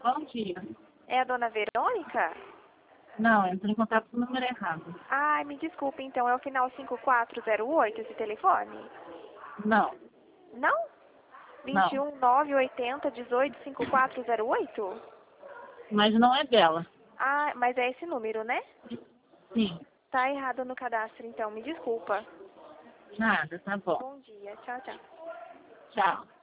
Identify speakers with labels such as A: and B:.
A: Bom dia.
B: É a dona Verônica?
A: Não, entrei em contato com o número errado.
B: Ai, me desculpe, então, é o final 5408 esse telefone?
A: Não,
B: Não?
A: não.
B: 21 980 18 5408?
A: Mas não é dela.
B: Ah, mas é esse número, né?
A: Sim.
B: Tá errado no cadastro, então, me desculpa.
A: Nada, tá bom.
B: Bom dia, tchau, tchau.
A: Tchau.